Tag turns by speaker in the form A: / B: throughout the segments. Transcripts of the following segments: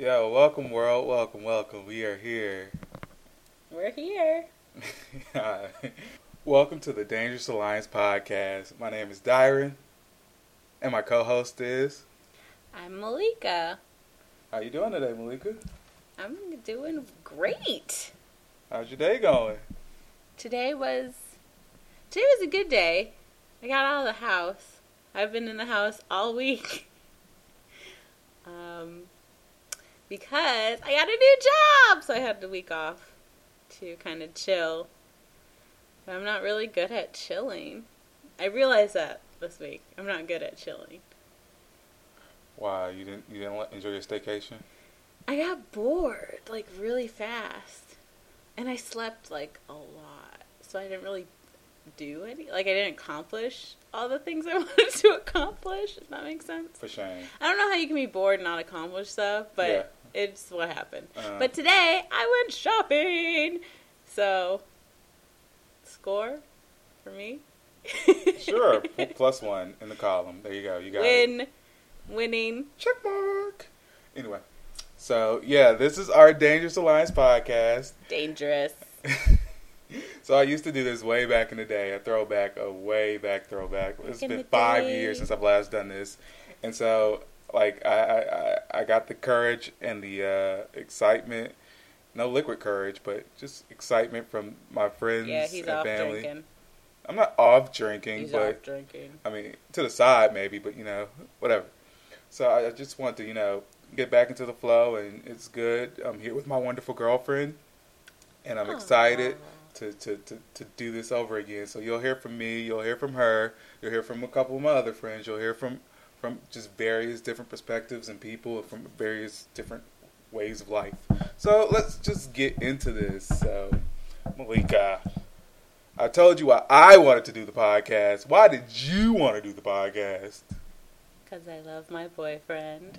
A: Yo, welcome world, welcome. We are here.
B: We're here.
A: Welcome to the Dangerous Alliance podcast. My name is Dyron, and my co-host is...
B: I'm Malika.
A: How you doing today, Malika?
B: I'm doing great.
A: How's your day going?
B: Today was a good day. I got out of the house. I've been in the house all week. Because I got a new job, so I had the week off to kind of chill. But I'm not really good at chilling. I realized that this week. I'm not good at chilling.
A: Why, you didn't enjoy your staycation?
B: I got bored, like, really fast. And I slept, like, a lot. So I didn't really do any. Like, I didn't accomplish all the things I wanted to accomplish. Does that make sense?
A: For shame.
B: I don't know how you can be bored and not accomplish stuff, but
A: Yeah.
B: It's what happened. But today, I went shopping. So, score for me.
A: Sure. +1 in the column. There you go. You got it.
B: Winning.
A: Check mark. Anyway. So, yeah, this is our Dangerous Alliance podcast.
B: Dangerous.
A: So I used to do this way back in the day, a way back throwback. It's been 5 years since I've last done this. And so, like, I got the courage and the excitement, no liquid courage, but just excitement from my friends
B: he's
A: and
B: off
A: family.
B: drinking.
A: I'm not off drinking,
B: He's
A: but,
B: off drinking.
A: I mean, to the side maybe, but, whatever. So I just want to, get back into the flow, and it's good. I'm here with my wonderful girlfriend, and I'm excited to do this over again. So you'll hear from me, you'll hear from her, you'll hear from a couple of my other friends, you'll hear from just various different perspectives and people from various different ways of life. So let's just get into this. So, Malika, I told you why I wanted to do the podcast. Why did you want to do the podcast?
B: Because I love my boyfriend.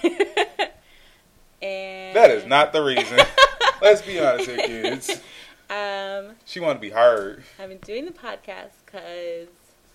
B: And
A: that is not the reason. Let's be honest here, kids. She wanted to be heard.
B: I've been doing the podcast because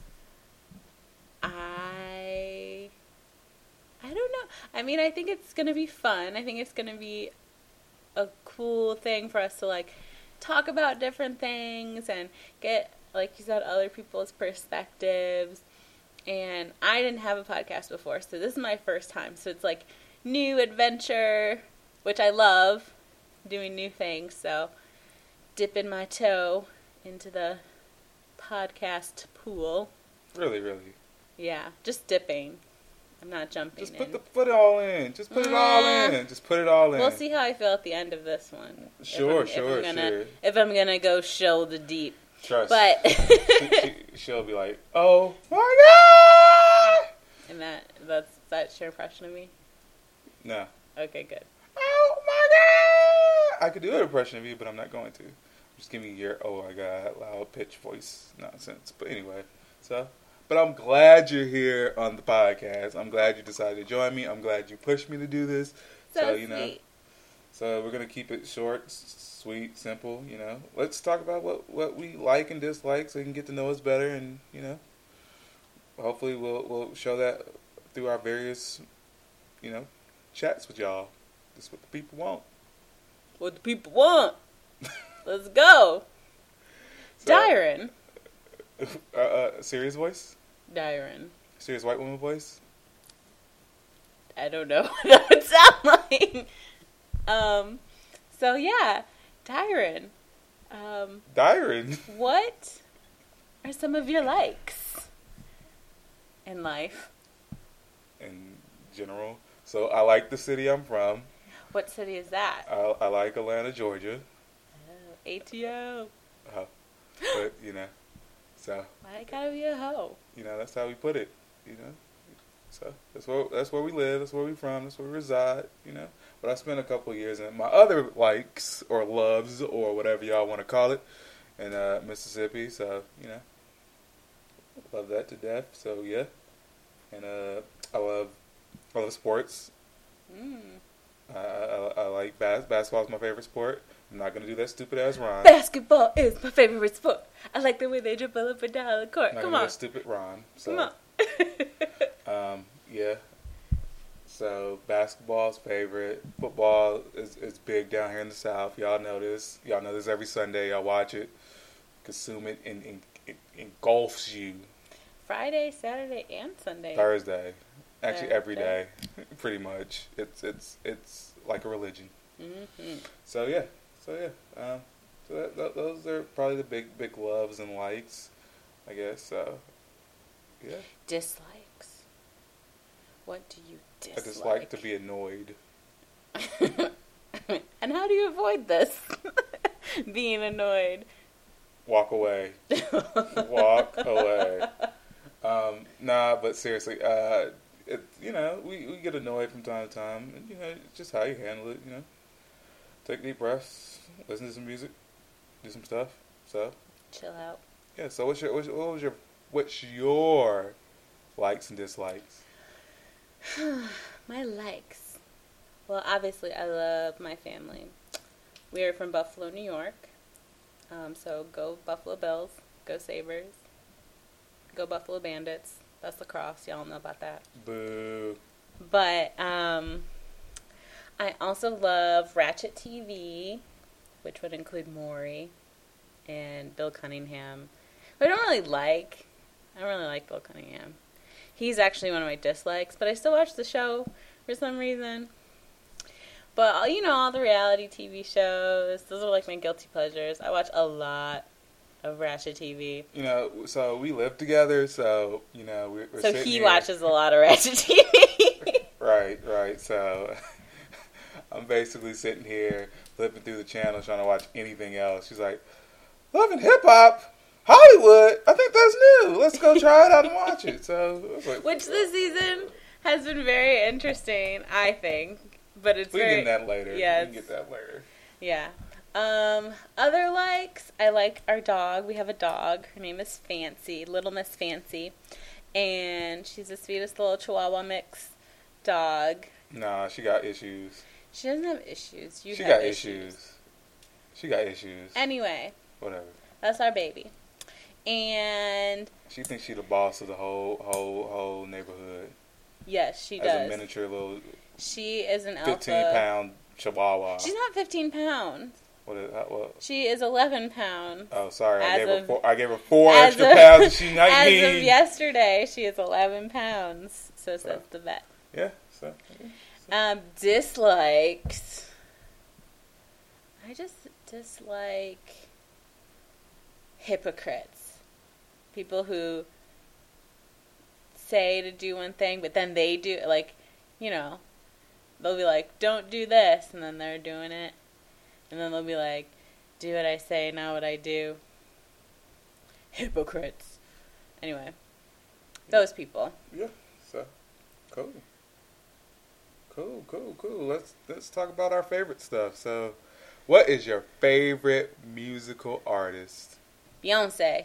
B: I don't know. I mean, I think it's going to be fun. I think it's going to be a cool thing for us to, like, talk about different things and get, like you said, other people's perspectives. And I didn't have a podcast before, so this is my first time. So it's, like, new adventure, which I love, doing new things. So dipping my toe into the podcast pool.
A: Really?
B: Yeah, just dipping. I'm not jumping
A: Just
B: in.
A: put it all in. Just put it all in. Just put it all in.
B: We'll see how I feel at the end of this one.
A: Sure.
B: If I'm gonna go show the deep.
A: Trust.
B: But
A: she'll be like, "Oh my God!"
B: And that's your impression of me?
A: No.
B: Okay, good.
A: Oh my God! I could do an impression of you, but I'm not going to. Just give me your "oh my God" loud pitch voice nonsense. But anyway, but I'm glad you're here on the podcast. I'm glad you decided to join me. I'm glad you pushed me to do this.
B: So sweet.
A: So we're gonna keep it short, sweet, simple. Let's talk about what we like and dislike, so you can get to know us better, and hopefully we'll show that through our various, chats with y'all. That's what the people want.
B: What the people want. Let's go.
A: So,
B: Dyron.
A: Serious voice?
B: Dyron.
A: Serious white woman voice?
B: I don't know what that would sound like. So yeah, Dyron.
A: Dyron?
B: What are some of your likes in life?
A: In general. So I like the city I'm from.
B: What city is that?
A: I like Atlanta, Georgia.
B: Oh, ATO.
A: But, so.
B: Why it gotta be a hoe?
A: That's how we put it, So that's where we live, that's where we from, that's where we reside, But I spent a couple of years in my other likes or loves or whatever y'all want to call it in Mississippi. So, love that to death. So, yeah. And I love sports. I like basketball is my favorite sport. I'm not going to do that stupid-ass rhyme.
B: Basketball is my favorite sport. I like the way they dribble up and down the court.
A: I'm not
B: Come
A: gonna
B: on.
A: do that stupid rhyme. So,
B: Come on.
A: yeah. So basketball's favorite. Football is big down here in the South. Y'all know this. Y'all know this every Sunday. Y'all watch it, consume it, and it engulfs you.
B: Friday, Saturday, and Sunday.
A: Thursday, actually every
B: Thursday.
A: day, pretty much. It's like a religion.
B: Mm-hmm.
A: So yeah. Those are probably the big loves and likes, I guess. So yeah.
B: Dislikes. What do you dislike?
A: I dislike to be annoyed.
B: And how do you avoid this? Being annoyed.
A: Walk away. Walk away. Nah, but seriously, we get annoyed from time to time, and it's just how you handle it. Take deep breaths, listen to some music, do some stuff. So
B: chill out.
A: yeah. So what's your likes and dislikes?
B: My likes. Well, obviously, I love my family. We are from Buffalo, New York. So go Buffalo Bills, go Sabres, go Buffalo Bandits. That's lacrosse. Y'all know about that.
A: Boo.
B: But I also love Ratchet TV, which would include Maury and Bill Cunningham. But I don't really like Bill Cunningham. He's actually one of my dislikes, but I still watch the show for some reason. But, all the reality TV shows, those are like my guilty pleasures. I watch a lot of Ratchet TV.
A: So we live together, so, we're
B: So
A: sitting
B: he
A: here.
B: watches a lot of Ratchet TV.
A: Right. So I'm basically sitting here flipping through the channel trying to watch anything else. She's like, Love and Hip Hop? Hollywood? I think that's new. Let's go try it out and watch it. So I was like,
B: Which this season has been very interesting, I think. But it's
A: we can get that later.
B: Yeah,
A: we can get that later.
B: Yeah. Other likes, I like our dog. We have a dog. Her name is Fancy, Little Miss Fancy. And she's the sweetest little Chihuahua mix dog.
A: Nah, she got issues.
B: She doesn't have issues.
A: She got issues. She got issues.
B: Anyway.
A: Whatever.
B: That's our baby. And
A: she thinks she's the boss of the whole neighborhood.
B: Yes, she does.
A: As a miniature little.
B: She is an alpha.
A: 15-pound Chihuahua.
B: She's not 15 pounds.
A: What?
B: She is 11 pounds.
A: Oh, sorry. I gave her 4 extra pounds and she's 19.
B: As of yesterday, she is 11 pounds. So says the vet.
A: Yeah. So.
B: Dislikes. I just dislike hypocrites. People who say to do one thing, but then they do, they'll be like, don't do this, and then they're doing it. And then they'll be like, do what I say, not what I do. Hypocrites. Anyway, those people.
A: Yeah, so, cool. Let's talk about our favorite stuff. So, what is your favorite musical artist?
B: Beyonce.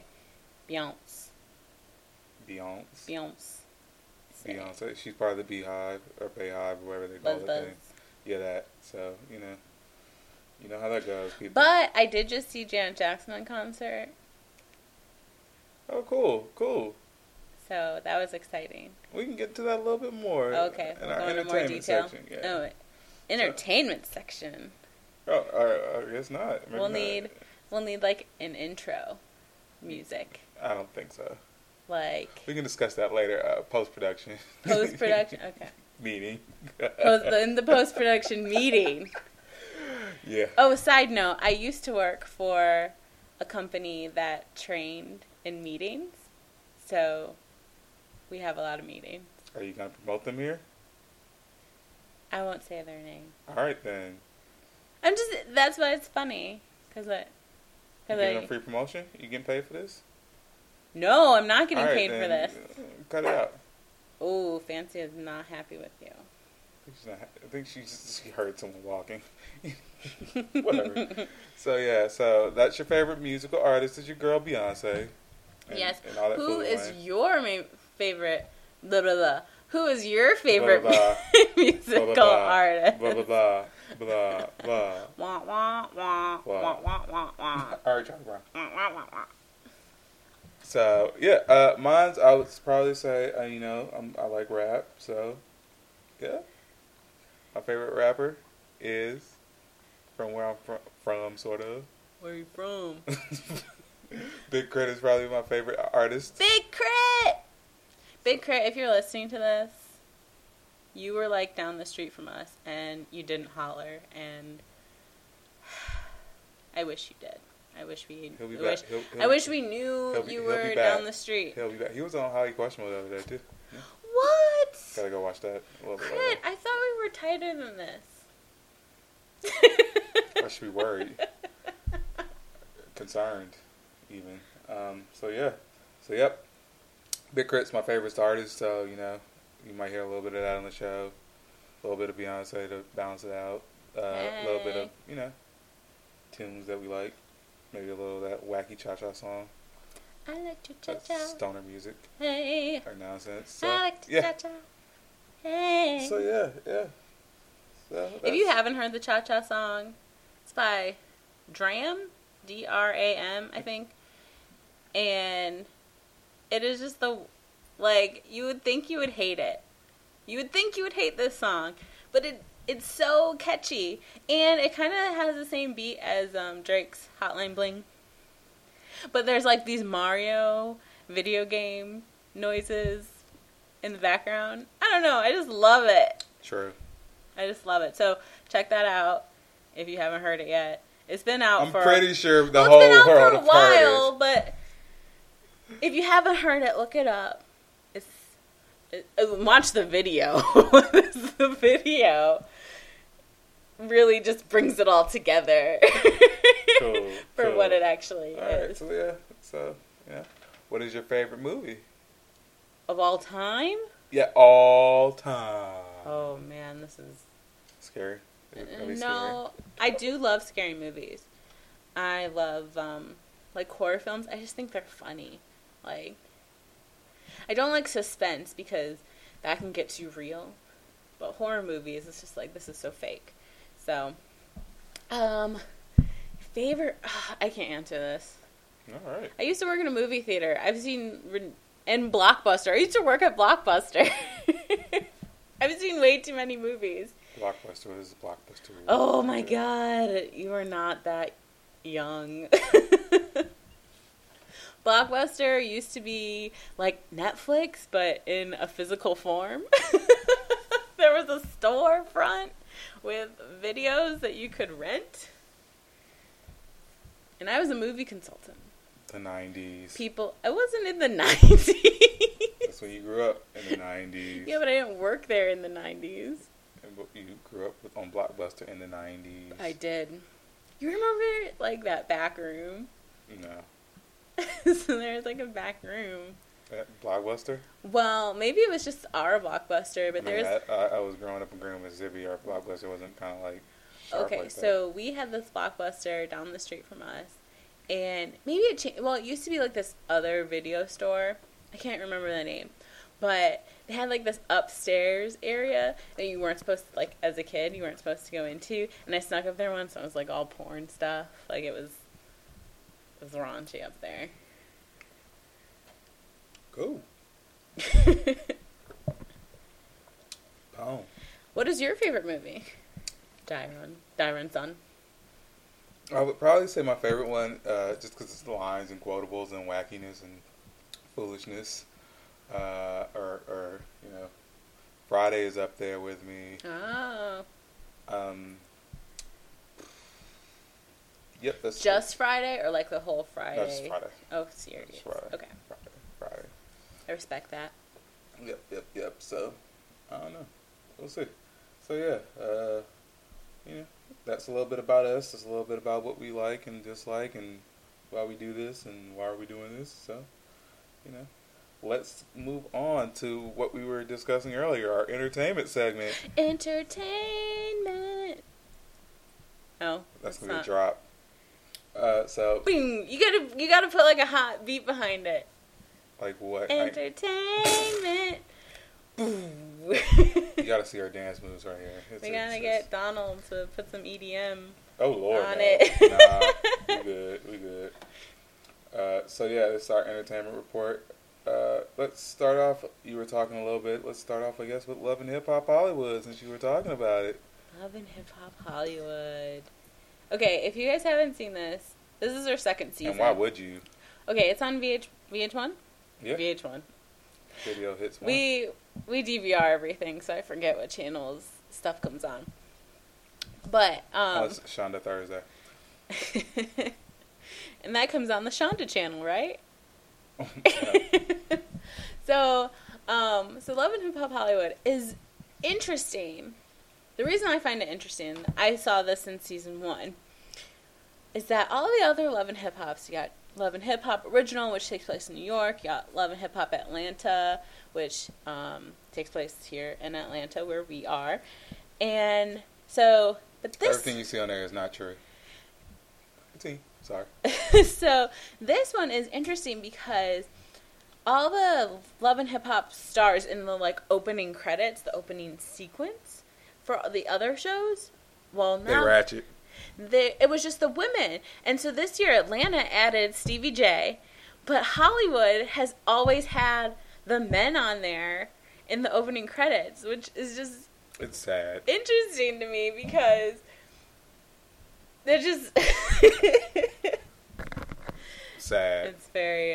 A: She's part of the Beehive or Bayhive or whatever they call it.
B: Buzz.
A: Yeah, that. So, you know how that goes, people.
B: But I did just see Janet Jackson in concert.
A: Oh, cool.
B: So that was exciting.
A: We can get to that a little bit more.
B: Okay,
A: in
B: we'll
A: our
B: go into
A: entertainment
B: more detail.
A: section. Yeah.
B: Oh, entertainment section.
A: Oh, I guess not. Maybe
B: We'll need like an intro music.
A: I don't think so.
B: Like
A: we can discuss that later. Post-production.
B: Okay.
A: Meeting.
B: In the post-production meeting.
A: Yeah.
B: Oh, side note, I used to work for a company that trained in meetings, so we have a lot of meetings.
A: Are you going to promote them here?
B: I won't say their name.
A: All right, then.
B: That's why it's funny, because
A: You getting a free promotion? You getting paid for this?
B: No, I'm not getting
A: All right,
B: paid for this.
A: Cut it out.
B: Oh, Fancy is not happy with you.
A: I think she heard someone walking. Whatever. So that's your favorite musical artist is your girl Beyonce.
B: Yes.
A: And all that
B: Who is
A: fooling.
B: your favorite? Blah blah blah. Who is your favorite
A: Blah, blah,
B: musical
A: blah, blah, blah.
B: artist?
A: Blah blah blah blah blah.
B: Wah wah wah wah wah wah wah.
A: All right, Charlie Brown.
B: Wah wah wah wah.
A: So yeah, mine's I would probably say I like rap. So yeah. My favorite rapper is from where I'm from sort of.
B: Where you from?
A: Big Crit is probably my favorite artist.
B: Big Crit! Big Crit, if you're listening to this, you were like down the street from us and you didn't holler, and I wish you did. I wish we I wish we knew you were down the street.
A: He'll be back. He was on Highly Questionable the other day too. Yeah.
B: What?
A: Gotta go watch that a little bit
B: Crit,
A: later.
B: I thought we were tighter than this.
A: I should be worried. Concerned, even. So yep. Big Crit's my favorite artist, so, you know, you might hear a little bit of that on the show. A little bit of Beyonce to balance it out. A little bit of, you know, tunes that we like. Maybe a little of that wacky cha-cha song.
B: I like to cha-cha.
A: That's stoner music.
B: Hey.
A: Or nonsense. So,
B: I like to
A: yeah.
B: cha-cha. Hey.
A: So, yeah. So,
B: if you haven't heard the cha-cha song, it's by Dram. D-R-A-M, I think. And it is just you would think you would hate it. You would think you would hate this song. But it's so catchy. And it kind of has the same beat as Drake's Hotline Bling. But there's like these Mario video game noises in the background. I don't know. I just love it.
A: True.
B: I just love it. So check that out if you haven't heard it yet. It's been out
A: I'm pretty sure the whole
B: world
A: for a
B: while, but if you haven't heard it, look it up. Watch the video. The video really just brings it all together.
A: Cool.
B: For what it actually
A: Right,
B: is.
A: so yeah. What is your favorite movie?
B: Of all time?
A: Yeah, all time.
B: Oh man, this is
A: scary.
B: No, I do love scary movies. I love like horror films. I just think they're funny. Like, I don't like suspense because that can get too real. But horror movies, it's just like, this is so fake. So, favorite, I can't answer this.
A: All right.
B: I used to work in a movie theater. And Blockbuster. I used to work at Blockbuster. I've seen way too many movies.
A: Blockbuster. What is Blockbuster?
B: Oh my god, you are not that young. Blockbuster used to be like Netflix, but in a physical form. There was a storefront with videos that you could rent. And I was a movie consultant.
A: The 90s.
B: I wasn't in the 90s.
A: That's when you grew up, in the 90s.
B: Yeah, but I didn't work there in the 90s.
A: You grew up on Blockbuster in the 90s.
B: I did. You remember, like, that back room?
A: No.
B: So there's, like, a back room.
A: At Blockbuster?
B: Well, maybe it was just our Blockbuster, but
A: I was growing up in Greenville, Mississippi. Our Blockbuster wasn't kind of, like, sharp
B: okay,
A: like that.
B: so we had this Blockbuster down the street from us. And maybe it changed. Well, it used to be, like, this other video store. I can't remember the name. But they had, like, this upstairs area that you weren't supposed to, like, as a kid, you weren't supposed to go into. And I snuck up there once, and it was, like, all porn stuff. Like, it was raunchy up there.
A: Cool. Boom.
B: What is your favorite movie? Dyron's son.
A: I would probably say my favorite one, just because it's the lines and quotables and wackiness and foolishness. Or you know, Friday is up there with me.
B: Oh.
A: Yep, that's
B: just Friday or like the whole Friday?
A: No, just Friday.
B: Oh, serious.
A: Just Friday.
B: Okay.
A: Friday.
B: I respect that.
A: Yep. So, I don't know. We'll see. So yeah, you know, that's a little bit about us. That's a little bit about what we like and dislike and why we do this and why are we doing this. So, you know, let's move on to what we were discussing earlier, our entertainment segment.
B: Entertainment. Oh,
A: that's gonna be a drop. So
B: bing, you gotta put like a hot beat behind it.
A: Like what?
B: Entertainment.
A: You gotta see our dance moves right here.
B: We gotta get Donald to put some EDM
A: on
B: it.
A: Nah, we good. So yeah, this is our entertainment report. let's start off. You were talking a little bit. Let's start off, I guess, with Love and Hip Hop Hollywood, since you were talking about it.
B: Love and Hip Hop Hollywood. Okay, if you guys haven't seen this, this is our second season.
A: And why would you?
B: Okay, it's on VH1?
A: Yeah.
B: VH1.
A: Video hits one.
B: We DVR everything, so I forget what channels stuff comes on. But,
A: it's Shonda Thursday.
B: and that comes on the Shonda channel, right?
A: Yeah.
B: So Love and Hip Hop Hollywood is interesting. The reason I find it interesting, I saw this in season 1, is that all the other Love and Hip Hops, you got Love and Hip Hop Original, which takes place in New York. You got Love and Hip Hop Atlanta, which takes place here in Atlanta, where we are. And so, but this...
A: Everything you see on there is not true. Continue. Sorry.
B: So, this one is interesting because all the Love and Hip Hop stars in the, like, opening credits, the opening sequence for the other shows, well, now...
A: They ratchet.
B: It was just the women. And so this year, Atlanta added Stevie J, but Hollywood has always had the men on there in the opening credits, which is just...
A: It's sad.
B: Interesting to me because they're just...
A: Sad.
B: It's very,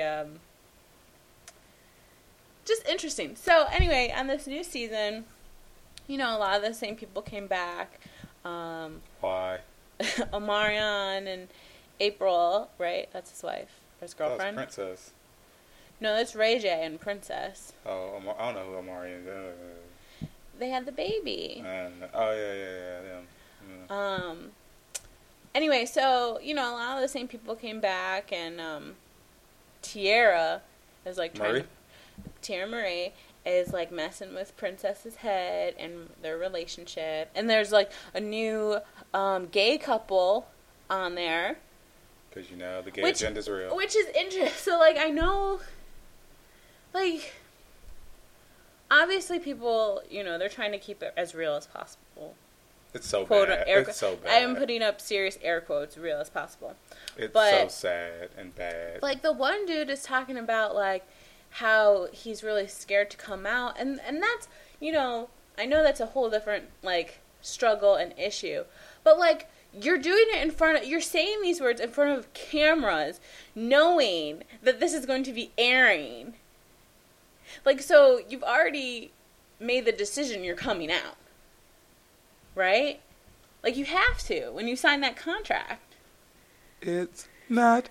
B: just interesting. So, anyway, on this new season, you know, a lot of the same people came back.
A: Why?
B: Omarion and April, right? That's his wife. Or his girlfriend.
A: That's Princess.
B: No, that's Ray J and Princess.
A: Oh, I don't know who Omarion is.
B: They had the baby.
A: Yeah. Them.
B: Anyway, so, you know, a lot of the same people came back, and Tierra is like Tierra Marie is like messing with Princess's head and their relationship. And there's like a new gay couple on there.
A: Because, you know, the gay agenda's real.
B: Which is interesting. So, like, I know, like, obviously people, you know, they're trying to keep it as real as possible.
A: It's so bad. It's so bad.
B: I am putting up serious air quotes, real as possible.
A: It's so sad and bad.
B: Like, the one dude is talking about, like, how he's really scared to come out. And that's, you know, I know that's a whole different, like, struggle and issue. But, like, you're doing it you're saying these words in front of cameras, knowing that this is going to be airing. Like, so you've already made the decision you're coming out. Right? Like, you have to when you sign that contract.
A: It's not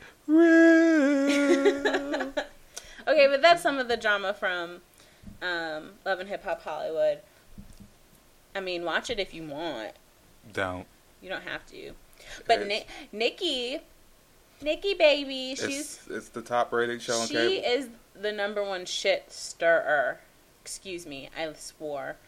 A: real.
B: Okay, but that's some of the drama from Love and Hip Hop Hollywood. I mean, watch it if you want.
A: Don't.
B: You don't have to. But Nikki, baby,
A: it's the top rated show on cable.
B: She is the number one shit stirrer. Excuse me, I swore.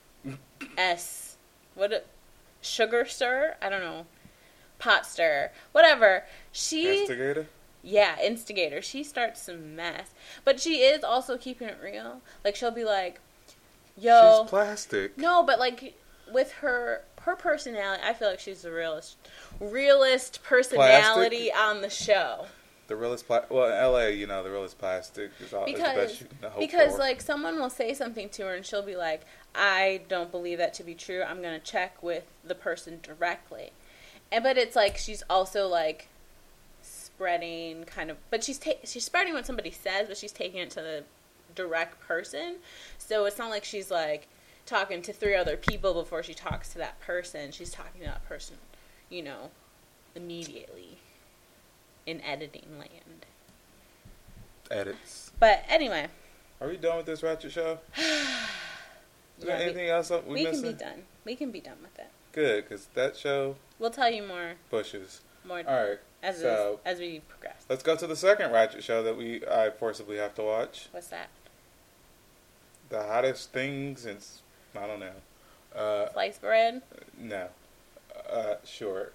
B: Sugar stir? I don't know. Pot stir. Whatever.
A: Instigator?
B: Yeah, instigator. She starts some mess. But she is also keeping it real. Like, she'll be like, yo.
A: She's plastic.
B: No, but, like, with her personality, I feel like she's the realest personality on the show.
A: The realest well, in LA, you know, the realest plastic is the best you can hope
B: because,
A: for.
B: like, someone will say something to her and she'll be like, I don't believe that to be true. I'm going to check with the person directly. But it's like she's also, like, spreading kind of... But she's spreading what somebody says, but she's taking it to the direct person. So it's not like she's, like, talking to 3 other people before she talks to that person. She's talking to that person, you know, immediately in editing land.
A: Edits.
B: But anyway.
A: Are we done with this ratchet show? Is there anything else we missing?
B: Can be done. We can be done with it.
A: Good, because that show...
B: We'll tell you more.
A: Bushes.
B: More.
A: All right.
B: As we progress.
A: Let's go to the second ratchet show that I forcibly have to watch.
B: What's that?
A: The hottest thing since... I don't know.
B: Sliced bread?
A: No. Sure.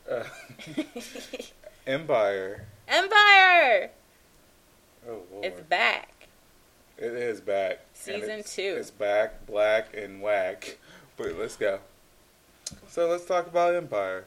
A: Empire.
B: Oh,
A: Lord.
B: it's back.
A: It is back.
B: Season 2.
A: It's back, black, and whack. But let's go. So let's talk about Empire.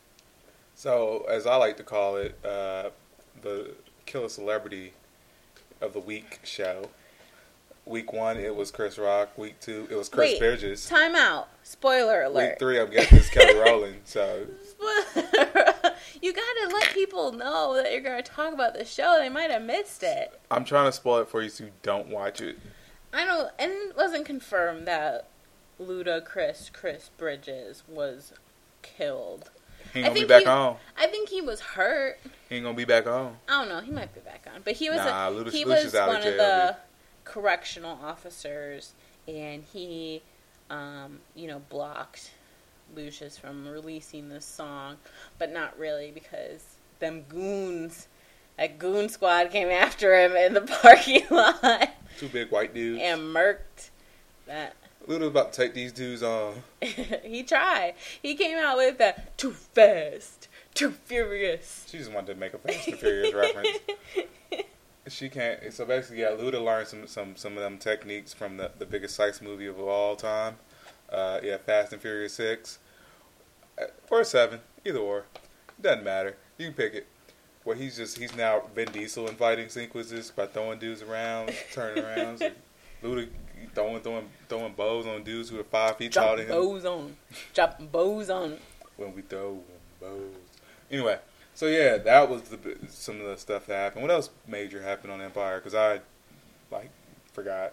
A: So, as I like to call it, the killer celebrity of the week show. Week 1, it was Chris Rock. Week 2, it was Chris Bridges.
B: Time out. Spoiler alert.
A: Week 3, I'm guessing it's Kelly Rowland. So
B: you gotta let people know that you're gonna talk about the show. They might have missed it.
A: I'm trying to spoil it for you so you don't watch it.
B: I know, and it wasn't confirmed that Chris Bridges was killed.
A: He ain't gonna be back on.
B: I think he was hurt.
A: He ain't gonna be back on.
B: I don't know. He might be back on, but he was
A: Luda's
B: was
A: out
B: one
A: of jail,
B: of the correctional officers, and he, blocked Lucius from releasing this song, but not really because them goons, that goon squad came after him in the parking lot.
A: 2 big white dudes.
B: And murked that.
A: Luda's about to take these dudes on.
B: He tried. He came out with that too fast, too furious.
A: She just wanted to make a Fast and Furious reference. She can't. So basically, yeah, Luda learned some of them techniques from the biggest Sykes movie of all time. Fast and Furious 6 or 7, either or, doesn't matter. You can pick it. Where he's now Vin Diesel in fighting sequences by throwing dudes around, turning around. So Luda throwing bows on dudes who are 5 feet taller than him.
B: Dropping bows on him.
A: When we throw bows. Anyway. So yeah, that was some of the stuff that happened. What else major happened on Empire? Because I, forgot.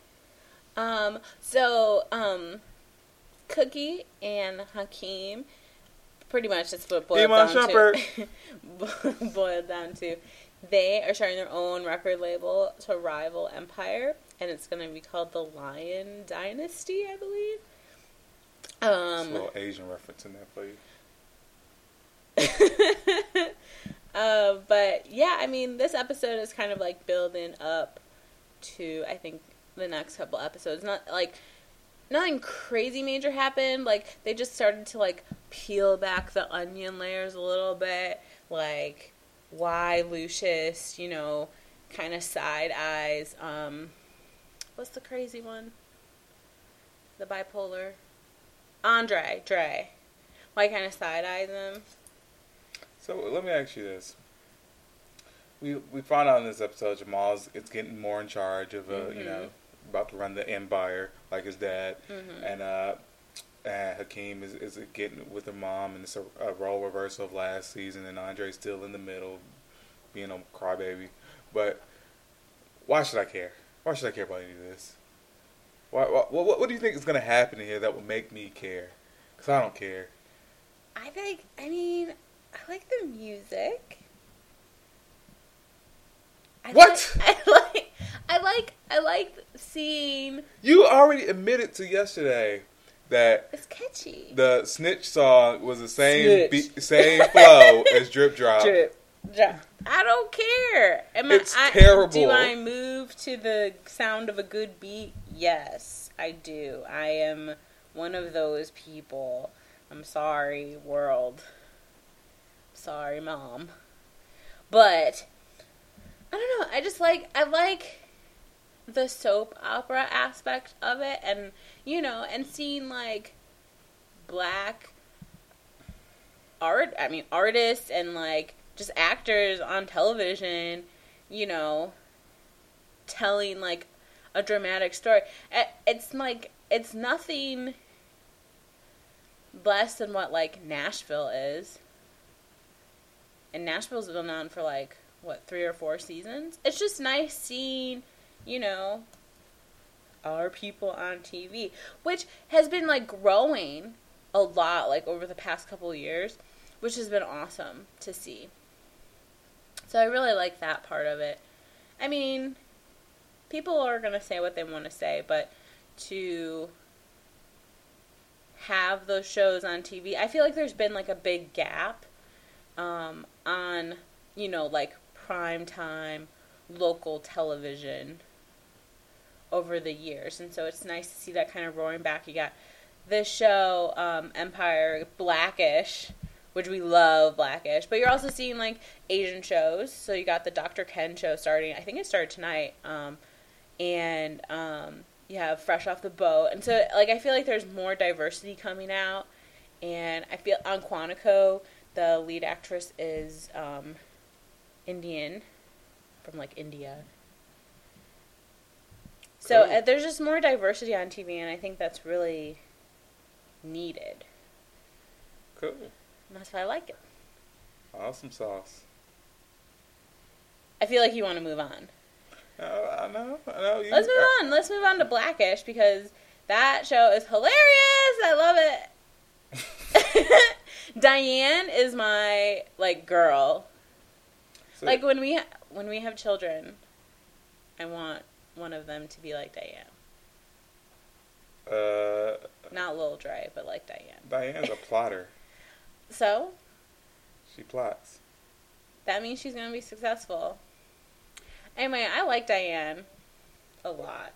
B: Cookie and Hakeem, pretty much that's what boiled down to. They are starting their own record label to rival Empire, and it's going to be called the Lion Dynasty, I believe.
A: There's a little Asian reference in there for you.
B: But yeah, I mean, this episode is kind of like building up to, I think, the next couple episodes. Nothing crazy major happened. Like, they just started to like peel back the onion layers a little bit. Like, why Lucius, kind of side eyes. What's the crazy one? The bipolar? Dre. Why kind of side eyes him?
A: So let me ask you this: we found out in this episode Jamal's getting more in charge of about to run the Empire like his dad, and Hakeem is getting with her mom, and it's a role reversal of last season, and Andre's still in the middle, being a crybaby. But why should I care? Why should I care about any of this? What do you think is going to happen here that will make me care? Because I don't care.
B: I like the music. I like seeing.
A: You already admitted to yesterday that
B: it's catchy.
A: The Snitch song was the same same flow as Drip Drop.
B: Drip Drop. I don't care.
A: It's terrible.
B: Do I move to the sound of a good beat? Yes, I do. I am one of those people. I'm sorry, world. Sorry, Mom. But I don't know. I like the soap opera aspect of it, and and seeing like black artists and like just actors on television, telling like a dramatic story. It's like it's nothing less than what like Nashville is. And Nashville's been on for, 3 or 4 seasons? It's just nice seeing, our people on TV. Which has been, growing a lot, over the past couple of years. Which has been awesome to see. So I really like that part of it. I mean, people are going to say what they want to say, but to have those shows on TV, I feel like there's been, a big gap on, prime time local television over the years. And so it's nice to see that kind of roaring back. You got this show, Empire, Blackish, which we love Blackish. But you're also seeing, Asian shows. So you got the Dr. Ken show starting. I think it started tonight. And you have Fresh Off the Boat. And so, I feel like there's more diversity coming out. And I feel on Quantico, the lead actress is Indian, from India. So
A: Cool.
B: there's just more diversity on TV, and I think that's really needed.
A: Cool.
B: And that's why I like it.
A: Awesome sauce.
B: I feel like you want to move on.
A: I know.
B: Let's move on. Let's move on to Blackish, because that show is hilarious. I love it. Diane is my, like, girl.
A: So,
B: Like, when we have children, I want one of them to be like Diane. Not Lil Dre, but like Diane.
A: Diane's a plotter.
B: So,
A: She plots.
B: that means she's going to be successful. Anyway, I like Diane a lot.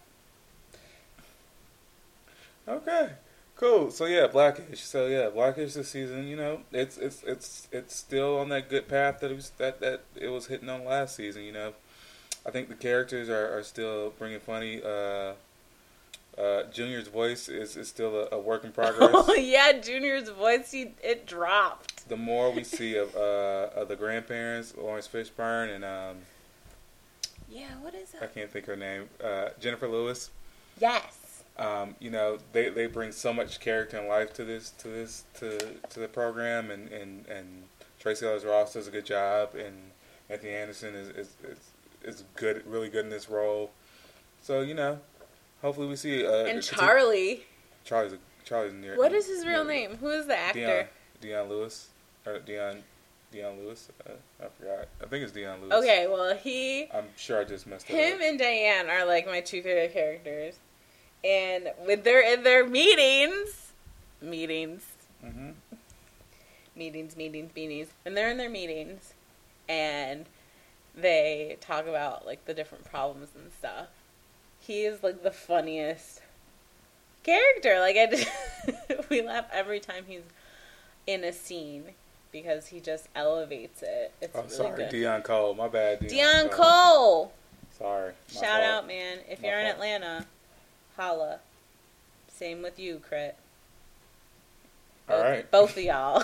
A: Okay. Cool. So yeah, Blackish. Blackish this season, you know, it's still on that good path that it was hitting on last season, you know. I think the characters are still bringing funny. Junior's voice is still a work in progress.
B: Oh, yeah, Junior's voice, it dropped.
A: The more we see of the grandparents, Lawrence Fishburne and
B: Yeah, what is
A: I
B: it?
A: can't think her name, Jennifer Lewis.
B: Yes.
A: You know, they bring so much character and life to the program, and Tracy Ellis Ross does a good job, and Anthony Anderson is good, really good in this role. So you know, hopefully we see.
B: And Charlie.
A: Charlie's near.
B: What is his real name? Who is the actor?
A: Dion Lewis or Dion Lewis. I forgot. I think it's Dion Lewis.
B: Okay, well
A: I'm sure I just messed it
B: him
A: up.
B: and Diane are like my two favorite characters. And when they're in their meetings,
A: Mm-hmm.
B: when they're in their meetings and they talk about like the different problems and stuff, he is like the funniest character. Like we laugh every time he's in a scene because he just elevates it. It's really
A: sorry,
B: good.
A: Dion Cole. My bad,
B: Dion Cole.
A: Sorry. My
B: Shout
A: fault.
B: out, man. If
A: My
B: you're in
A: fault.
B: Atlanta, holla. Same with you, Crit.
A: All right.
B: Both of y'all.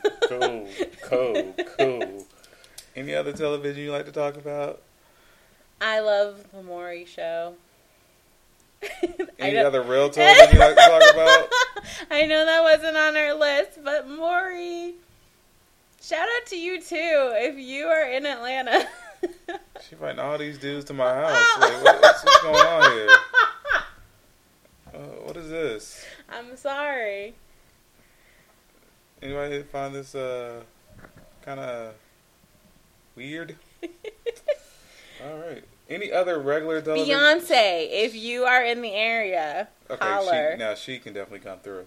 A: Cool. Any other television you like to talk about?
B: I love the Maury Show.
A: Any other real television you like to talk about?
B: I know that wasn't on our list, but Maury. Shout out to you too if you are in Atlanta.
A: She inviting all these dudes to my house. Like, what's going on here? What is this?
B: I'm sorry.
A: Anybody find this kind of weird? All right. Any other regular television?
B: Beyonce, if you are in the area, holler.
A: She can definitely come through.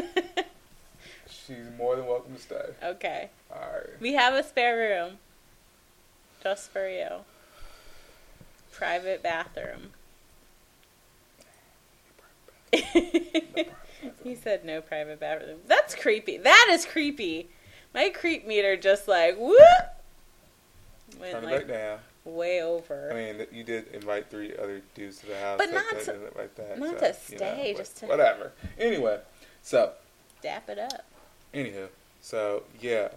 A: She's more than welcome to stay.
B: Okay.
A: All right.
B: We have a spare room. Just for you. Private bathroom. He said no private bathroom. That's creepy. That is creepy. My creep meter just like, whoop! Went
A: Turn it
B: like
A: back down.
B: way over.
A: I mean, you did invite 3 other dudes to the house.
B: But
A: so
B: not
A: that
B: to-
A: didn't like that,
B: not
A: so,
B: to stay, just to-
A: whatever. Anyway, so
B: Dap it up.
A: anywho, so yeah.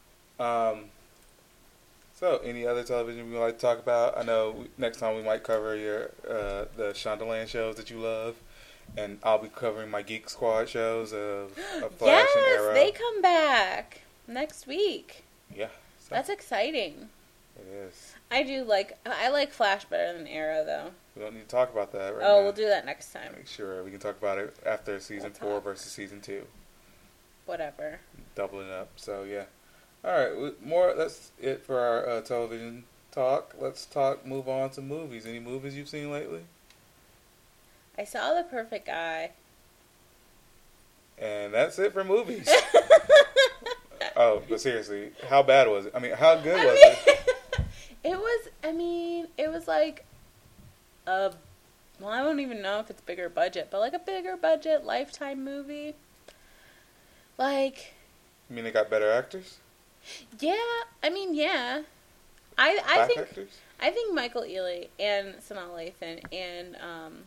A: So any other television we would like to talk about? I know next time we might cover your the Shondaland shows that you love, and I'll be covering my Geek Squad shows of Flash and Arrow.
B: Yes, they come back next week.
A: Yeah, so
B: That's exciting.
A: it is.
B: I like Flash better than Arrow though.
A: We don't need to talk about that right now.
B: Oh, we'll do that next time.
A: Make sure we can talk about it after season
B: We'll
A: 4
B: talk.
A: versus season 2.
B: Whatever.
A: Doubling up. So yeah. All right. That's it for our television talk. Let's move on to movies. Any movies you've seen lately?
B: I saw The Perfect Guy.
A: And that's it for movies. Oh, but seriously, how bad was it? I mean, how good was it?
B: It was like I don't even know if it's bigger budget, but like a bigger budget Lifetime movie. Like,
A: You mean they got better actors?
B: yeah. I
A: Black
B: think
A: actors?
B: I think Michael Ealy and Sanaa Lathan and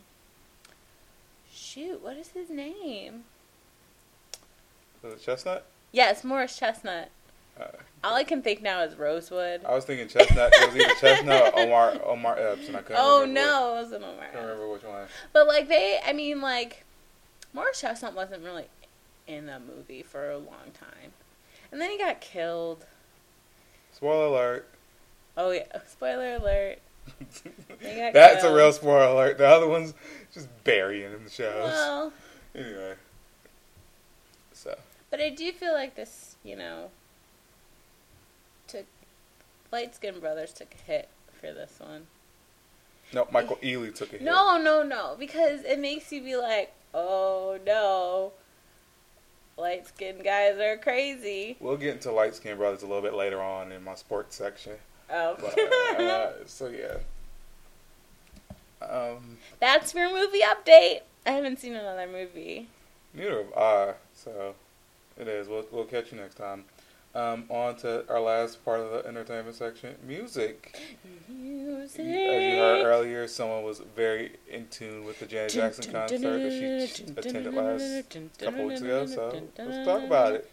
B: what is his name?
A: Was it Chestnut?
B: Yes, Morris Chestnut. All I can think now is Rosewood.
A: I was thinking Chestnut. It was either Chestnut or Omar Epps, and I couldn't remember.
B: No, it wasn't Omar
A: I can't remember which one.
B: But, Morris Chestnut wasn't really in the movie for a long time. And then he got killed.
A: Spoiler alert.
B: Oh, yeah. Spoiler alert.
A: That's a real spoiler alert. The other one's just burying in the shows.
B: Well.
A: Anyway. So.
B: But I do feel like this, Light Skin Brothers took a hit for this one.
A: No, Michael Ealy took a hit.
B: No. Because it makes you be like, oh, no. Light skinned guys are crazy.
A: We'll get into Light Skin Brothers a little bit later on in my sports section.
B: Oh.
A: But, so, yeah.
B: That's your movie update. I haven't seen another movie.
A: Neither have I, so it is. We'll catch you next time. On to our last part of the entertainment section, music. As you heard earlier, someone was very in tune with the Janet Jackson concert that she attended last couple weeks ago, so let's talk about it.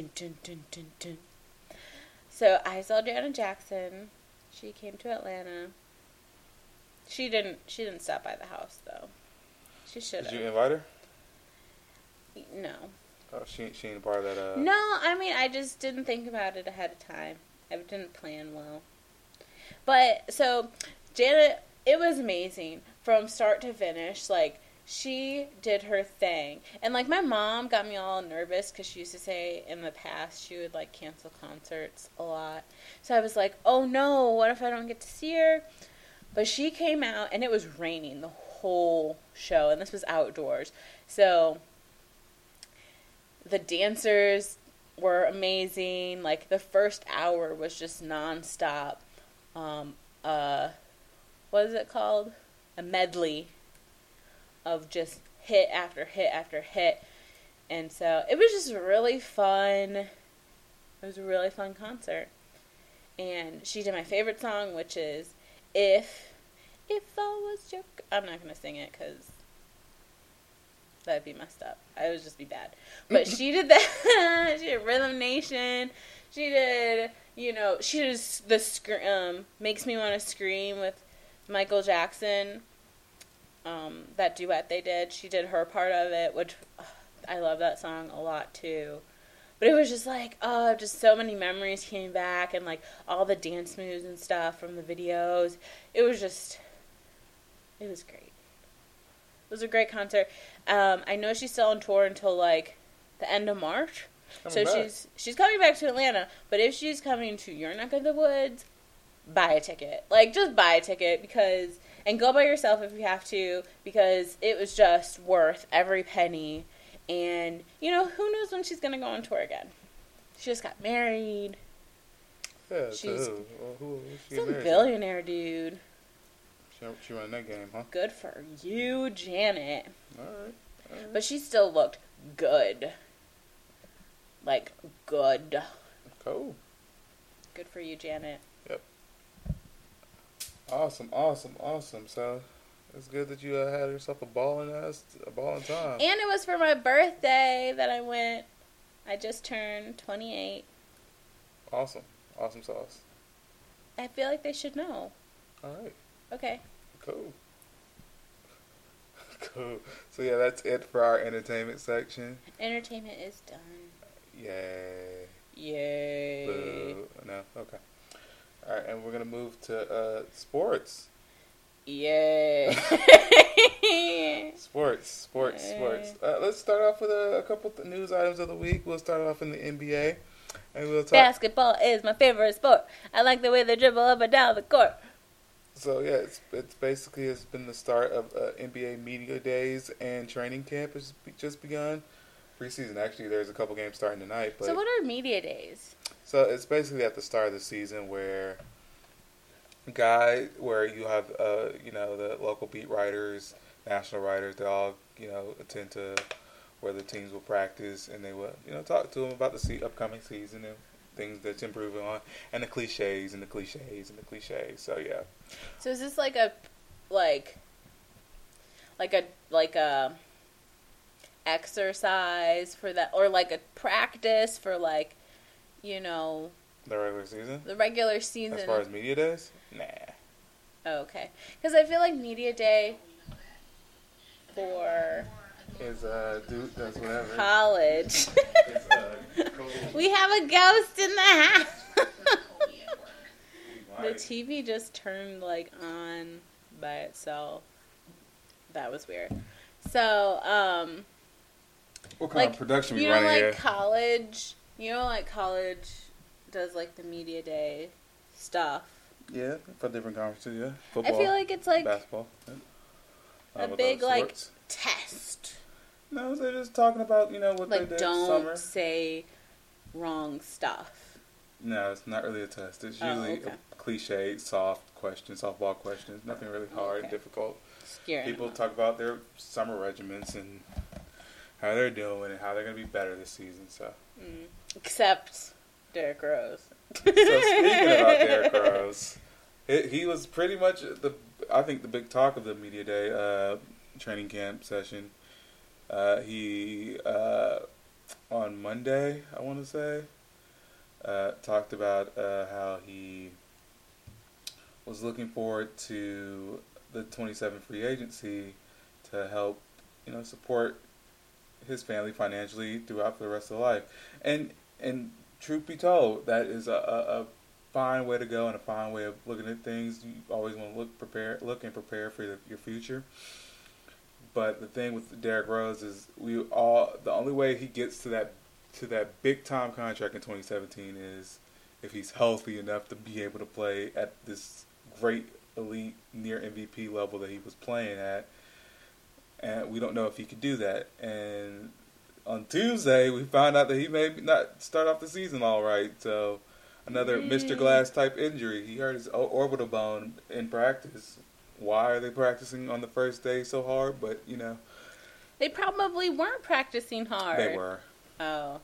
B: So I saw Janet Jackson. She came to Atlanta. She didn't stop by the house though. She should have.
A: Did you invite her?
B: No.
A: Oh, she ain't part of that.
B: No, I just didn't think about it ahead of time. I didn't plan well. But so Janet, it was amazing from start to finish. Like, she did her thing. And, like, my mom got me all nervous because she used to say in the past she would, like, cancel concerts a lot. So I was like, oh, no, what if I don't get to see her? But she came out, and it was raining the whole show, and this was outdoors. So the dancers were amazing. Like, the first hour was just nonstop. What is it called? A medley of just hit after hit after hit. And so it was just really fun. It was a really fun concert. And she did my favorite song, which is If I Was Your... I'm not going to sing it because that'd be messed up. I would just be bad. But she did that. She did Rhythm Nation. She did, she did the Makes Me Want to Scream with Michael Jackson. That duet they did. She did her part of it, which I love that song a lot too. But it was just like, just so many memories came back, and like all the dance moves and stuff from the videos. It was great. It was a great concert. I know she's still on tour until like the end of March. She's coming back to Atlanta. But if she's coming to your neck of the woods, buy a ticket. Like, just buy a ticket and go by yourself if you have to, because it was just worth every penny. And, who knows when she's going to go on tour again. She just got married.
A: Yeah,
B: she's
A: who's she
B: some
A: married
B: billionaire dude.
A: She running that game, huh?
B: Good for you, Janet.
A: All right.
B: But she still looked good. Like, good.
A: Cool.
B: Good for you, Janet.
A: Yep. Awesome. So, it's good that you had yourself a balling time.
B: And it was for my birthday that I went. I just turned 28.
A: Awesome sauce.
B: I feel like they should know.
A: All right.
B: Okay.
A: Cool. So, yeah, that's it for our entertainment section.
B: Entertainment is done. Yay.
A: Boo. No? Okay. All right, and we're going to move to sports.
B: Yay.
A: Sports. Let's start off with a couple news items of the week. We'll start off in the NBA. And we'll talk.
B: Basketball is my favorite sport. I like the way they dribble up and down the court.
A: So, yeah, it's been the start of NBA Media Days, and training camp has just begun. Preseason, actually, there's a couple games starting tonight. But,
B: so what are Media Days?
A: So it's basically at the start of the season where you have, the local beat writers, national writers, they all, attend to where the teams will practice, and they will, talk to them about the upcoming season and things that's improving on, and the cliches. So, yeah.
B: So is this like a exercise for that, or like a practice for like you know,
A: The regular season?
B: the regular season.
A: As far as media days? Nah.
B: Oh, okay. Because I feel like media day for
A: Is dude does whatever.
B: college.
A: Cool.
B: We have a ghost in the house. The TV just turned like on by itself. That was weird. So,
A: What kind
B: like,
A: of production we
B: you know,
A: running
B: like
A: here?
B: college. You know, like college does like the media day stuff.
A: Yeah, for different conferences, yeah.
B: I
A: Football,
B: feel like it's like
A: basketball. Yeah.
B: a
A: What
B: big
A: other
B: like
A: sports?
B: test.
A: No, they're just talking about, what they
B: Like,
A: did
B: don't
A: summer.
B: say wrong stuff.
A: No, it's not really a test. It's
B: Oh,
A: usually
B: okay.
A: a cliche, soft questions, softball questions. Nothing really hard and
B: Okay.
A: difficult.
B: Scaring
A: People
B: them.
A: talk about their summer regiments and how they're doing and how they're going to be better this season. So,
B: Except Derrick Rose.
A: so speaking about Derrick Rose, he was pretty much I think the big talk of the media day training camp session. He on Monday, I want to say, talked about how he was looking forward to the 27 free agency to help, support his family financially throughout the rest of life. And truth be told, that is a fine way to go and a fine way of looking at things. You always want to look and prepare for your future. But the thing with Derrick Rose is the only way he gets to that big time contract in 2017 is if he's healthy enough to be able to play at this great elite near MVP level that he was playing at. And we don't know if he could do that. And on Tuesday, we found out that he may not start off the season all right. So another Mr. Glass type injury. He hurt his orbital bone in practice. Why are they practicing on the first day so hard? But,
B: They probably weren't practicing hard.
A: they were.
B: Oh.